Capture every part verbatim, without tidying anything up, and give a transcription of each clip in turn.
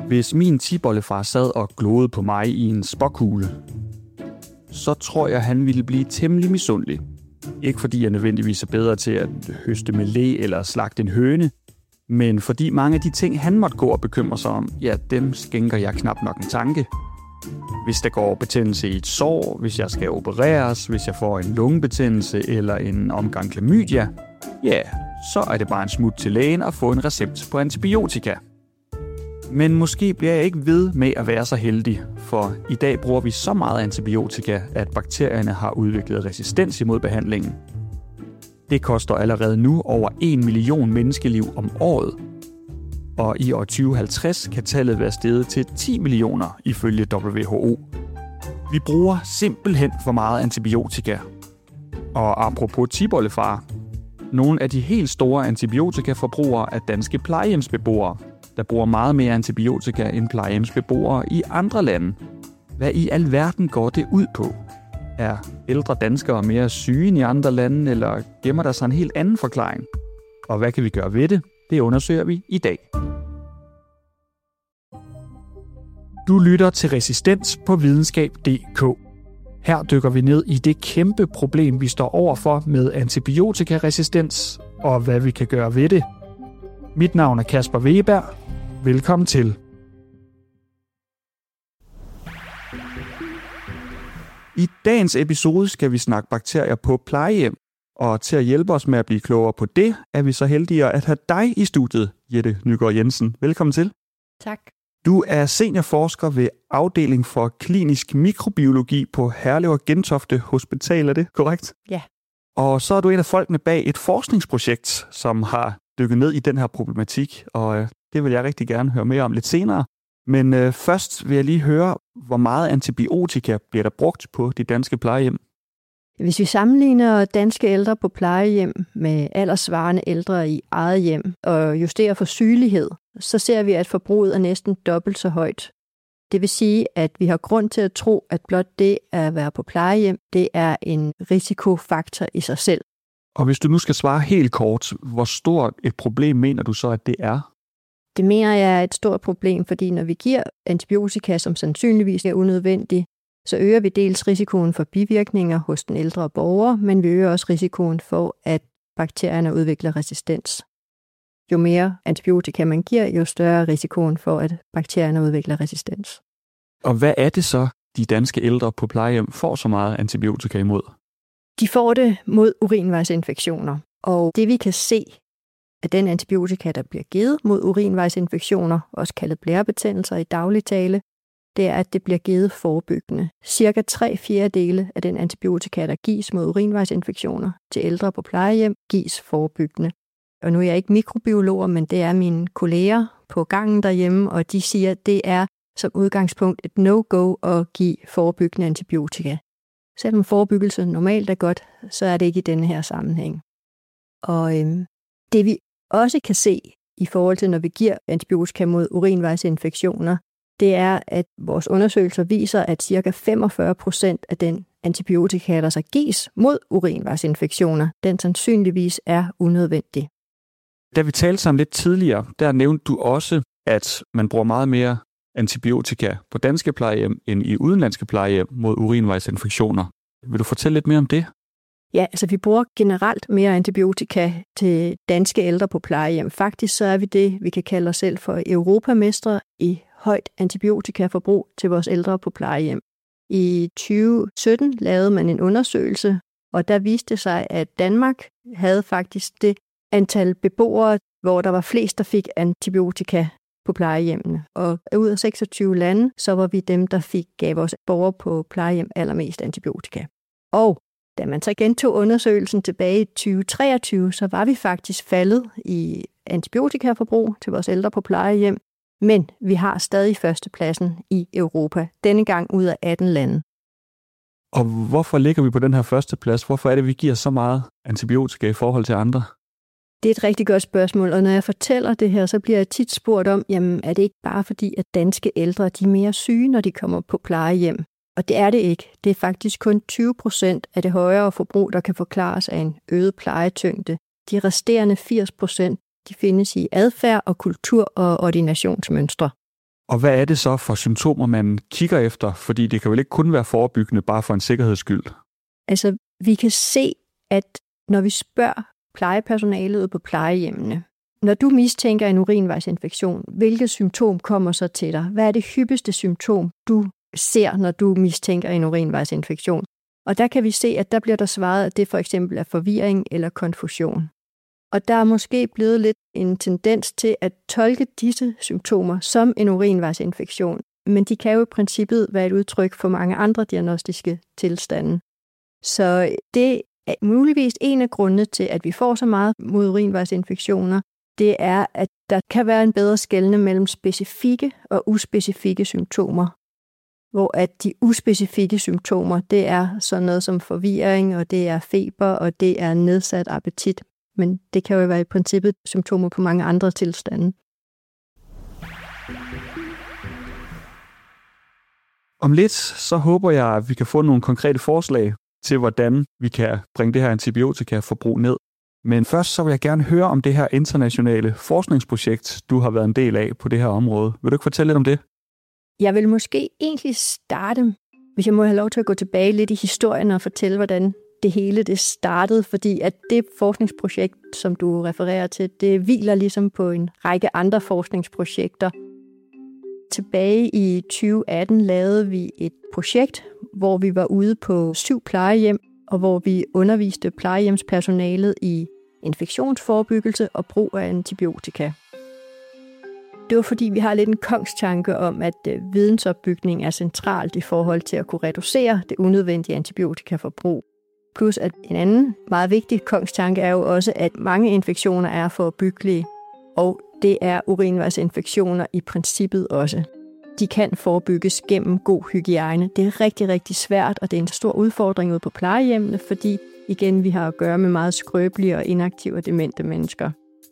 Hvis min tipoldefar sad og gloede på mig i en spåkugle, så tror jeg, han ville blive temmelig misundelig. Ikke fordi jeg nødvendigvis er bedre til at høste melé eller slagte en høne, men fordi mange af de ting, han måtte gå og bekymre sig om, ja, dem skænker jeg knap nok en tanke. Hvis der går betændelse i et sår, hvis jeg skal opereres, hvis jeg får en lungebetændelse eller en omgang klamydia, ja, så er det bare en smut til lægen og få en recept på antibiotika. Men måske bliver jeg ikke ved med at være så heldig, for i dag bruger vi så meget antibiotika, at bakterierne har udviklet resistens imod behandlingen. Det koster allerede nu over en million menneskeliv om året. Og i år tyve halvtreds kan tallet være steget til ti millioner ifølge W H O. Vi bruger simpelthen for meget antibiotika. Og apropos tipoldefar, nogle af de helt store antibiotikaforbrugere er danske plejehjemsbeboere, der bruger meget mere antibiotika end plejehjemsbeboere i andre lande. Hvad i alverden går det ud på? Er ældre danskere mere syge end i andre lande, eller gemmer der sig en helt anden forklaring? Og hvad kan vi gøre ved det? Det undersøger vi i dag. Du lytter til Resistens på videnskab punktum d k. Her dykker vi ned i det kæmpe problem, vi står overfor med antibiotikaresistens, og hvad vi kan gøre ved det. Mit navn er Kasper Wegeberg. Velkommen til. I dagens episode skal vi snakke bakterier på plejehjem, og til at hjælpe os med at blive klogere på det, er vi så heldige at have dig i studiet, Jette Nygaard Jensen. Velkommen til. Tak. Du er seniorforsker ved afdeling for klinisk mikrobiologi på Herlev og Gentofte Hospital, er det korrekt? Ja. Og så er du en af folkene bag et forskningsprojekt, som har dykket ned i den her problematik, og øh, det vil jeg rigtig gerne høre mere om lidt senere. Men øh, først vil jeg lige høre, hvor meget antibiotika bliver der brugt på de danske plejehjem? Hvis vi sammenligner danske ældre på plejehjem med alderssvarende ældre i eget hjem og justerer for sygelighed, så ser vi, at forbruget er næsten dobbelt så højt. Det vil sige, at vi har grund til at tro, at blot det at være på plejehjem, det er en risikofaktor i sig selv. Og hvis du nu skal svare helt kort, hvor stort et problem mener du så, at det er? Det mener jeg er et stort problem, fordi når vi giver antibiotika, som sandsynligvis er unødvendigt, så øger vi dels risikoen for bivirkninger hos den ældre borger, men vi øger også risikoen for, at bakterierne udvikler resistens. Jo mere antibiotika man giver, jo større er risikoen for, at bakterierne udvikler resistens. Og hvad er det så, de danske ældre på plejehjem får så meget antibiotika imod? De får det mod urinvejsinfektioner, og det vi kan se af den antibiotika, der bliver givet mod urinvejsinfektioner, også kaldet blærebetændelser i daglig tale, det er, at det bliver givet forebyggende. Cirka tre fjerdedele af den antibiotika, der gives mod urinvejsinfektioner til ældre på plejehjem, gives forebyggende. Og nu er jeg ikke mikrobiolog, men det er mine kolleger på gangen derhjemme, og de siger, at det er som udgangspunkt et no-go at give forebyggende antibiotika. Selvom forebyggelse normalt er godt, så er det ikke i denne her sammenhæng. Og øhm, det vi også kan se i forhold til, når vi giver antibiotika mod urinvejsinfektioner, det er, at vores undersøgelser viser, at ca. femogfyrre procent af den antibiotika, der så gives mod urinvejsinfektioner, den sandsynligvis er unødvendig. Da vi talte sammen lidt tidligere, der nævnte du også, at man bruger meget mere antibiotika på danske plejehjem end i udenlandske plejehjem mod urinvejsinfektioner. Vil du fortælle lidt mere om det? Ja, altså vi bruger generelt mere antibiotika til danske ældre på plejehjem. Faktisk så er vi det, vi kan kalde os selv for europamestre i højt antibiotikaforbrug til vores ældre på plejehjem. I tyve sytten lavede man en undersøgelse, og der viste det sig, at Danmark havde faktisk det antal beboere, hvor der var flest, der fik antibiotika på plejehjemmene. Og ud af seksogtyve lande, så var vi dem, der fik gav vores borgere på plejehjem allermest antibiotika. Og da man så gentog undersøgelsen tilbage i tyve treogtyve, så var vi faktisk faldet i antibiotikaforbrug til vores ældre på plejehjem, men vi har stadig førstepladsen i Europa, denne gang ud af atten lande. Og hvorfor ligger vi på den her førsteplads? Hvorfor er det, vi giver så meget antibiotika i forhold til andre? Det er et rigtig godt spørgsmål, og når jeg fortæller det her, så bliver jeg tit spurgt om, jamen er det ikke bare fordi, at danske ældre de er mere syge, når de kommer på plejehjem? Og det er det ikke. Det er faktisk kun tyve procent af det højere forbrug, der kan forklares af en øget plejetyngde. De resterende firs procent, de findes i adfærd og kultur og ordinationsmønstre. Og hvad er det så for symptomer, man kigger efter? Fordi det kan vel ikke kun være forebyggende, bare for en sikkerheds skyld? Altså, vi kan se, at når vi spørger plejepersonalet ude på plejehjemmene, når du mistænker en urinvejsinfektion, hvilket symptom kommer så til dig? Hvad er det hyppigste symptom, du ser, når du mistænker en urinvejsinfektion? Og der kan vi se, at der bliver der svaret, at det for eksempel er forvirring eller konfusion. Og der er måske blevet lidt en tendens til at tolke disse symptomer som en urinvejsinfektion, men de kan jo i princippet være et udtryk for mange andre diagnostiske tilstande. Så det er muligvis en af grundene til, at vi får så meget mod urinvejsinfektioner, det er, at der kan være en bedre skelne mellem specifikke og uspecifikke symptomer. Hvor at de uspecifikke symptomer, det er sådan noget som forvirring, og det er feber, og det er nedsat appetit. Men det kan jo være i princippet symptomer på mange andre tilstande. Om lidt, så håber jeg, at vi kan få nogle konkrete forslag til, hvordan vi kan bringe det her antibiotikaforbrug ned. Men først så vil jeg gerne høre om det her internationale forskningsprojekt, du har været en del af på det her område. Vil du ikke fortælle lidt om det? Jeg vil måske egentlig starte, hvis jeg må have lov til at gå tilbage lidt i historien og fortælle, hvordan det hele det startede, fordi at det forskningsprojekt, som du refererer til, det hviler ligesom på en række andre forskningsprojekter. Tilbage i tyve atten lavede vi et projekt, hvor vi var ude på syv plejehjem, og hvor vi underviste plejehjemspersonalet i infektionsforebyggelse og brug af antibiotika. Det var fordi, vi har lidt en kongstanke om, at vidensopbygning er centralt i forhold til at kunne reducere det unødvendige antibiotikaforbrug. Plus at en anden meget vigtig kongstanke er jo også, at mange infektioner er forebyggelige, og det er urinvejsinfektioner i princippet også. De kan forebygges gennem god hygiejne. Det er rigtig, rigtig svært, og det er en stor udfordring ude på plejehjemmene, fordi igen, vi har at gøre med meget skrøbelige og inaktive og demente mennesker.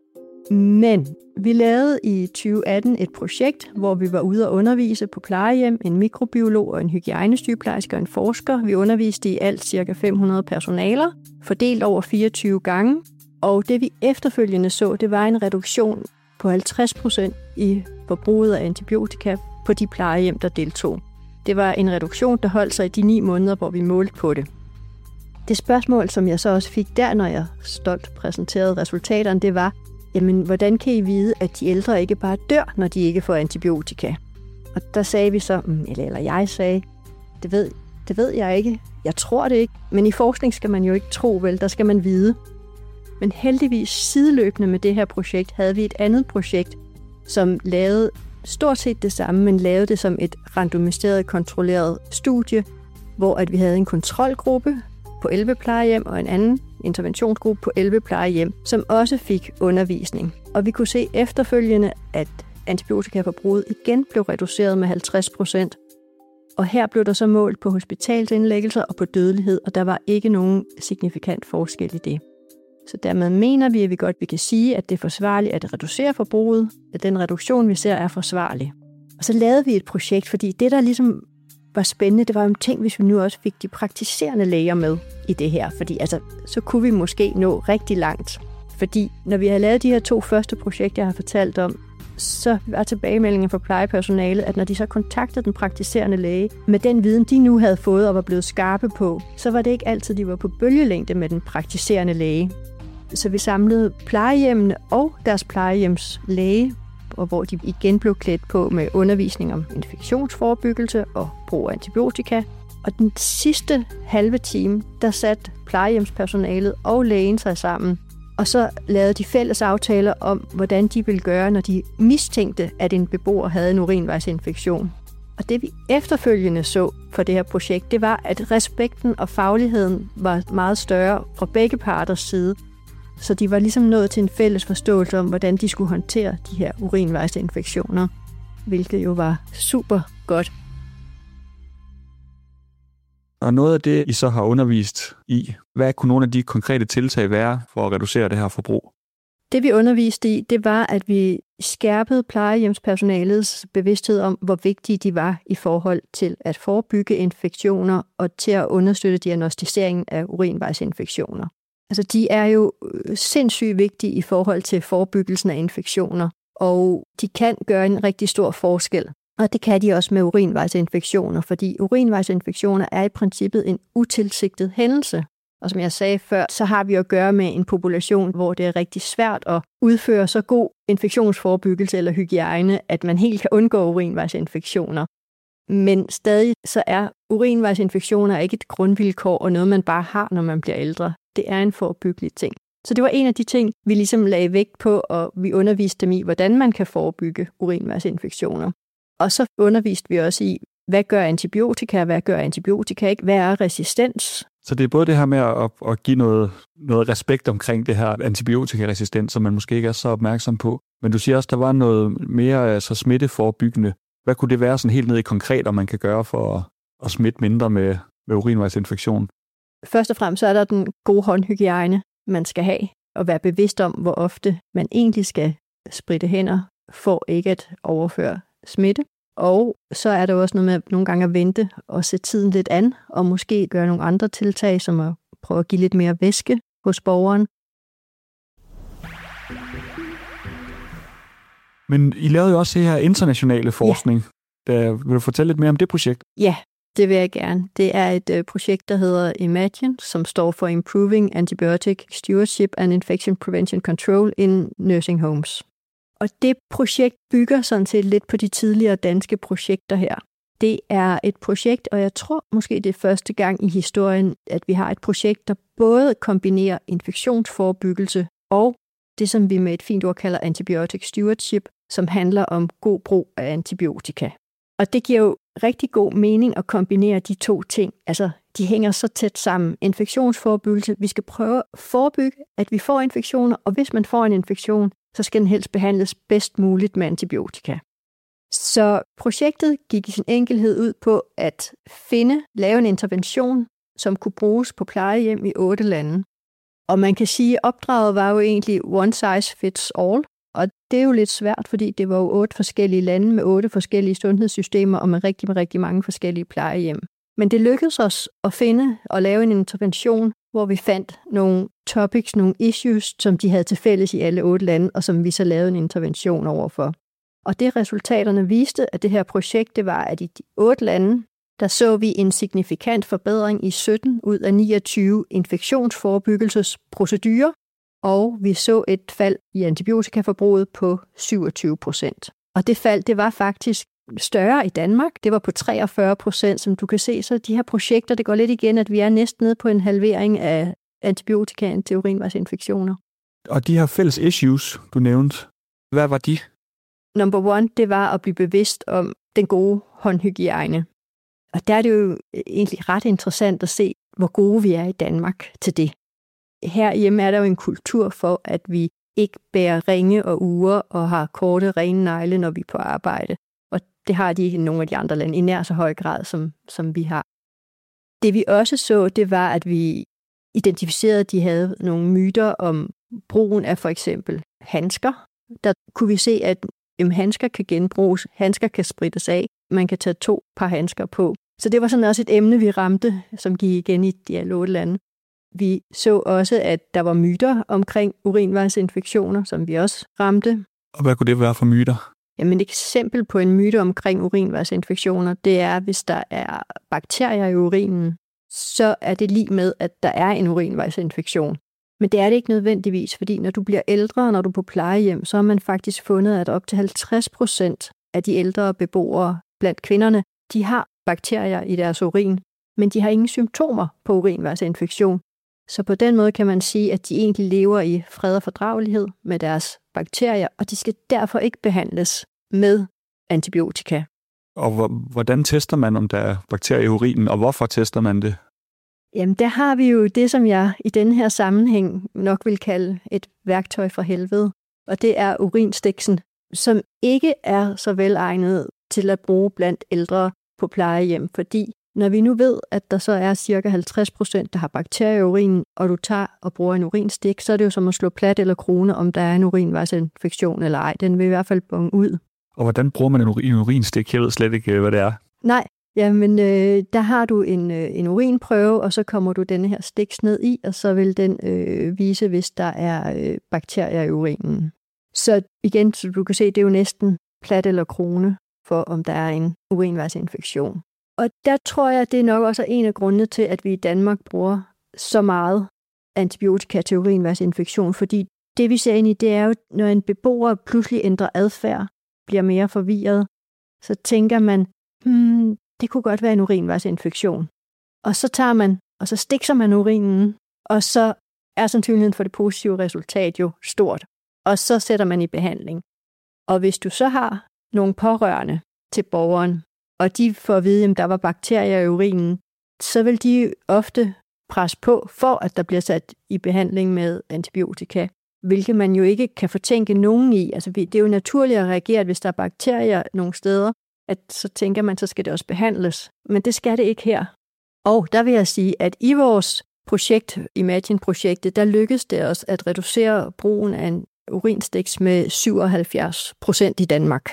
Men vi lavede i tyve atten et projekt, hvor vi var ude at undervise på plejehjem, en mikrobiolog og en hygiejnesygeplejerske og en forsker. Vi underviste i alt ca. fem hundrede personaler, fordelt over fireogtyve gange. Og det vi efterfølgende så, det var en reduktion på halvtreds procent i forbruget af antibiotika på de plejehjem, der deltog. Det var en reduktion, der holdt sig i de ni måneder, hvor vi målte på det. Det spørgsmål, som jeg så også fik der, når jeg stolt præsenterede resultaterne, det var, jamen, hvordan kan I vide, at de ældre ikke bare dør, når de ikke får antibiotika? Og der sagde vi så, eller, eller jeg sagde, det ved, det ved jeg ikke, jeg tror det ikke, men i forskning skal man jo ikke tro, vel, der skal man vide. Men heldigvis sideløbende med det her projekt, havde vi et andet projekt, som lavede stort set det samme, men lavede det som et randomiseret, kontrolleret studie, hvor at vi havde en kontrolgruppe på elleve plejehjem og en anden interventionsgruppe på elleve plejehjem, som også fik undervisning. Og vi kunne se efterfølgende, at antibiotikaforbruget igen blev reduceret med halvtreds procent. Og her blev der så målt på hospitalsindlæggelser og på dødelighed, og der var ikke nogen signifikant forskel i det. Så dermed mener vi, at vi godt vi kan sige, at det er forsvarligt at reducere forbruget, at den reduktion, vi ser, er forsvarlig. Og så lavede vi et projekt, fordi det, der ligesom var spændende, det var jo en ting, hvis vi nu også fik de praktiserende læger med i det her. Fordi altså, så kunne vi måske nå rigtig langt. Fordi når vi har lavet de her to første projekter, jeg har fortalt om, så var tilbagemeldingen fra plejepersonalet, at når de så kontaktede den praktiserende læge med den viden, de nu havde fået og var blevet skarpe på, så var det ikke altid, de var på bølgelængde med den praktiserende læge. Så vi samlede plejehjemmene og deres plejehjemslæge, og hvor de igen blev klædt på med undervisning om infektionsforebyggelse og brug af antibiotika. Og den sidste halve time, der satte plejehjemspersonalet og lægen sig sammen, og så lavede de fælles aftaler om, hvordan de ville gøre, når de mistænkte, at en beboer havde en urinvejsinfektion. Og det vi efterfølgende så for det her projekt, det var, at respekten og fagligheden var meget større fra begge parters side. Så de var ligesom nået til en fælles forståelse om, hvordan de skulle håndtere de her urinvejsinfektioner, hvilket jo var super godt. Og noget af det, I så har undervist i, hvad kunne nogle af de konkrete tiltag være for at reducere det her forbrug? Det vi underviste i, det var, at vi skærpede plejehjemspersonalets bevidsthed om, hvor vigtige de var i forhold til at forebygge infektioner og til at understøtte diagnostiseringen af urinvejsinfektioner. Altså, de er jo sindssygt vigtige i forhold til forebyggelsen af infektioner, og de kan gøre en rigtig stor forskel. Og det kan de også med urinvejsinfektioner, fordi urinvejsinfektioner er i princippet en utilsigtet hændelse. Og som jeg sagde før, så har vi at gøre med en population, hvor det er rigtig svært at udføre så god infektionsforebyggelse eller hygiejne, at man helt kan undgå urinvejsinfektioner. Men stadig så er urinvejsinfektioner ikke et grundvilkår og noget, man bare har, når man bliver ældre. Det er en forebyggelig ting. Så det var en af de ting, vi ligesom lagde vægt på, og vi underviste dem i, hvordan man kan forebygge urinvejsinfektioner. Og så underviste vi også i, hvad gør antibiotika, hvad gør antibiotika ikke, hvad er resistens? Så det er både det her med at, at give noget, noget respekt omkring det her antibiotikaresistens, som man måske ikke er så opmærksom på. Men du siger også, der var noget mere altså smitteforebyggende. Hvad kunne det være sådan helt ned i konkret, om man kan gøre for at, at smitte mindre med, med urinvejsinfektion? Først og fremmest så er der den gode håndhygiejne, man skal have, og være bevidst om, hvor ofte man egentlig skal spritte hænder, for ikke at overføre smitte. Og så er der også noget med at nogle gange at vente og sætte tiden lidt an, og måske gøre nogle andre tiltag, som at prøve at give lidt mere væske hos borgeren. Men I lavede jo også det her internationale forskning. Ja. Der, vil du fortælle lidt mere om det projekt? Ja, det vil jeg gerne. Det er et uh, projekt, der hedder IMAGINE, som står for Improving Antibiotic Stewardship and Infection Prevention Control in Nursing Homes. Og det projekt bygger sådan set lidt på de tidligere danske projekter her. Det er et projekt, og jeg tror måske det er første gang i historien, at vi har et projekt, der både kombinerer infektionsforebyggelse og det, som vi med et fint ord kalder antibiotic stewardship, som handler om god brug af antibiotika. Og det giver jo rigtig god mening at kombinere de to ting. Altså, de hænger så tæt sammen. Infektionsforebyggelse, vi skal prøve at forebygge, at vi får infektioner, og hvis man får en infektion, så skal den helst behandles bedst muligt med antibiotika. Så projektet gik i sin enkelhed ud på at finde, lave en intervention, som kunne bruges på plejehjem i otte lande. Og man kan sige, at opdraget var jo egentlig one size fits all, og det er jo lidt svært, fordi det var jo otte forskellige lande med otte forskellige sundhedssystemer og med rigtig, rigtig mange forskellige plejehjem. Men det lykkedes os at finde og lave en intervention, hvor vi fandt nogle topics, nogle issues, som de havde til fælles i alle otte lande, og som vi så lavede en intervention overfor. Og det resultaterne viste af det her projekt, det var, at i de otte lande, der så vi en signifikant forbedring i sytten ud af niogtyve infektionsforebyggelsesprocedurer, og vi så et fald i antibiotikaforbruget på syvogtyve procent. Og det fald, det var faktisk større i Danmark. Det var på treogfyrre procent, som du kan se. Så de her projekter, det går lidt igen, at vi er næsten nede på en halvering af antibiotikaen til urinvejsinfektioner. Og de her fælles issues, du nævnte, hvad var de? Number one, det var at blive bevidst om den gode håndhygiejne. Og der er det jo egentlig ret interessant at se, hvor gode vi er i Danmark til det. Herhjemme er der jo en kultur for, at vi ikke bærer ringe og ure og har korte, rene negle, når vi er på arbejde. Og det har de ikke i nogle af de andre lande i nær så høj grad, som, som vi har. Det vi også så, det var, at vi identificerede, at de havde nogle myter om brugen af for eksempel handsker. Der kunne vi se, at jamen, handsker kan genbruges, handsker kan sprittes af, man kan tage to par handsker på. Så det var sådan også et emne, vi ramte, som gik igen i de alle otte lande. Vi så også, at der var myter omkring urinvejsinfektioner, som vi også ramte. Og hvad kunne det være for myter? Jamen et eksempel på en myte omkring urinvejsinfektioner, det er, hvis der er bakterier i urinen, så er det lig med, at der er en urinvejsinfektion. Men det er det ikke nødvendigvis, fordi når du bliver ældre, og når du er på plejehjem, så har man faktisk fundet, at op til halvtreds procent af de ældre beboere blandt kvinderne, de har bakterier i deres urin, men de har ingen symptomer på urinvejsinfektion. Så på den måde kan man sige, at de egentlig lever i fred og fordragelighed med deres bakterier, og de skal derfor ikke behandles med antibiotika. Og hvordan tester man, om der er bakterier i urinen, og hvorfor tester man det? Jamen, der har vi jo det, som jeg i denne her sammenhæng nok vil kalde et værktøj fra helvede, og det er urinstiksen, som ikke er så velegnet til at bruge blandt ældre på plejehjem, fordi når vi nu ved, at der så er cirka halvtreds procent, der har bakterier i urinen, og du tager og bruger en urinstik, så er det jo som at slå plat eller krone, om der er en urinvejsinfektion eller ej. Den vil i hvert fald bonge ud. Og hvordan bruger man en urinstik? Jeg ved slet ikke, hvad det er. Nej, jamen øh, der har du en, øh, en urinprøve, og så kommer du denne her stiks ned i, og så vil den øh, vise, hvis der er øh, bakterier i urinen. Så igen, så du kan se, det er jo næsten plat eller krone for, om der er en urinvejsinfektion. Og der tror jeg, det er nok også en af grundene til, at vi i Danmark bruger så meget antibiotika til urinvejsinfektion, fordi det, vi ser ind i, det er jo, når en beboer pludselig ændrer adfærd, bliver mere forvirret, så tænker man, hmm, det kunne godt være en urinvejsinfektion. Og så tager man, og så stikser man urinen, og så er sandsynligheden for det positive resultat jo stort. Og så sætter man i behandling. Og hvis du så har nogle pårørende til borgeren, og de får at vide, at der var bakterier i urinen, så vil de ofte presse på, for at der bliver sat i behandling med antibiotika, hvilket man jo ikke kan fortænke nogen i. Altså, det er jo naturligt at reagere, at hvis der er bakterier nogle steder, at så tænker man, så skal det også behandles. Men det skal det ikke her. Og der vil jeg sige, at i vores projekt, Imagine-projektet, der lykkedes det os at reducere brugen af en urinstiks med syvoghalvfjerds procent i Danmark.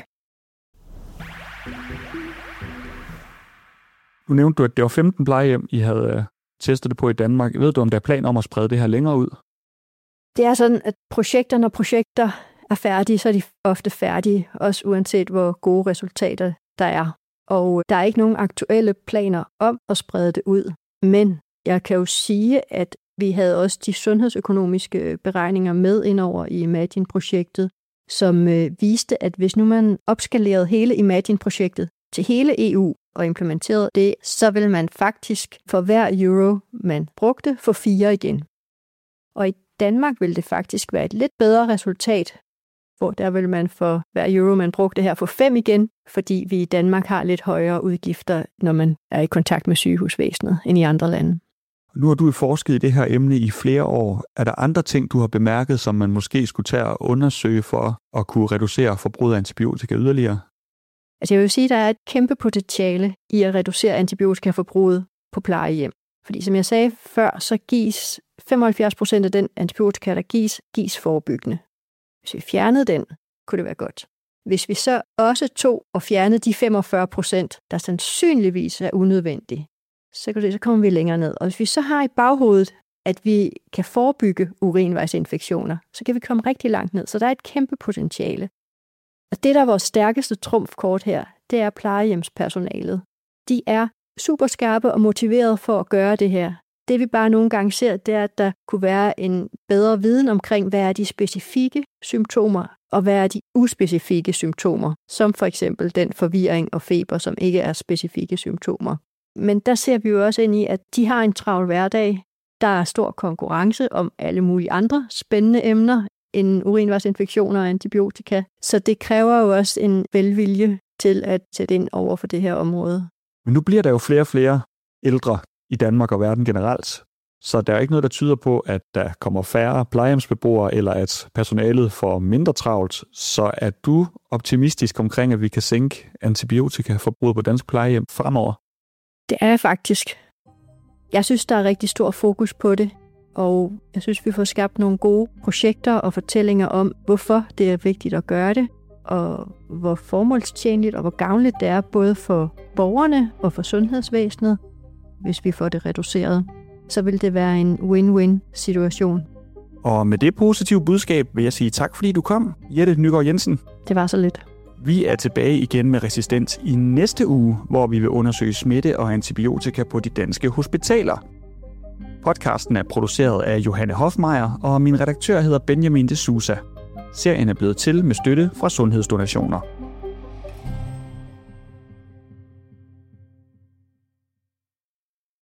Nu nævnte du, at det var femten plejehjem, I havde testet det på i Danmark. Ved du, om der er planer om at sprede det her længere ud? Det er sådan, at projekter, når projekter er færdige, så er de ofte færdige, også uanset hvor gode resultater der er. Og der er ikke nogen aktuelle planer om at sprede det ud. Men jeg kan jo sige, at vi havde også de sundhedsøkonomiske beregninger med indover i Imagine-projektet, som viste, at hvis nu man opskalerede hele Imagine-projektet til hele E U og implementerede det, så vil man faktisk for hver euro, man brugte, få fire igen. Og i Danmark vil det faktisk være et lidt bedre resultat, hvor der vil man for hver euro, man brugte her, få fem igen, fordi vi i Danmark har lidt højere udgifter, når man er i kontakt med sygehusvæsenet, end i andre lande. Nu har du forsket i det her emne i flere år. Er der andre ting, du har bemærket, som man måske skulle tage og undersøge for at kunne reducere forbruget af antibiotika yderligere? Altså jeg vil sige, at der er et kæmpe potentiale i at reducere antibiotikaforbruget på plejehjem. Fordi som jeg sagde før, så gives femoghalvfjerds procent af den antibiotika, der gives, gives forebyggende. Hvis vi fjernede den, kunne det være godt. Hvis vi så også tog og fjernede de femogfyrre procent, der sandsynligvis er unødvendige, så, kan det, så kommer vi længere ned. Og hvis vi så har i baghovedet, at vi kan forebygge urinvejsinfektioner, så kan vi komme rigtig langt ned. Så der er et kæmpe potentiale. Og det, der er vores stærkeste trumfkort her, det er plejehjemspersonalet. De er super skarpe og motiveret for at gøre det her. Det vi bare nogle gange ser, det er, at der kunne være en bedre viden omkring, hvad er de specifikke symptomer, og hvad er de uspecifikke symptomer, som for eksempel den forvirring og feber, som ikke er specifikke symptomer. Men der ser vi jo også ind i, at de har en travl hverdag. Der er stor konkurrence om alle mulige andre spændende emner end urinvejsinfektioner og antibiotika. Så det kræver jo også en velvilje til at sætte ind over for det her område. Men nu bliver der jo flere og flere ældre i Danmark og verden generelt. Så der er ikke noget, der tyder på, at der kommer færre plejehjemsbeboere, eller at personalet får mindre travlt. Så er du optimistisk omkring, at vi kan sænke antibiotikaforbruget på dansk plejehjem fremover? Det er jeg faktisk. Jeg synes, der er rigtig stor fokus på det, og jeg synes, vi får skabt nogle gode projekter og fortællinger om, hvorfor det er vigtigt at gøre det, og hvor formålstjenligt og hvor gavnligt det er, både for borgerne og for sundhedsvæsenet. Hvis vi får det reduceret, så vil det være en win-win-situation. Og med det positive budskab vil jeg sige tak, fordi du kom, Jette Nygaard Jensen. Det var så lidt. Vi er tilbage igen med Resistens i næste uge, hvor vi vil undersøge smitte og antibiotika på de danske hospitaler. Podcasten er produceret af Johanne Hofmeier, og min redaktør hedder Benjamin de Sousa. Serien er blevet til med støtte fra Sundhedsdonationer.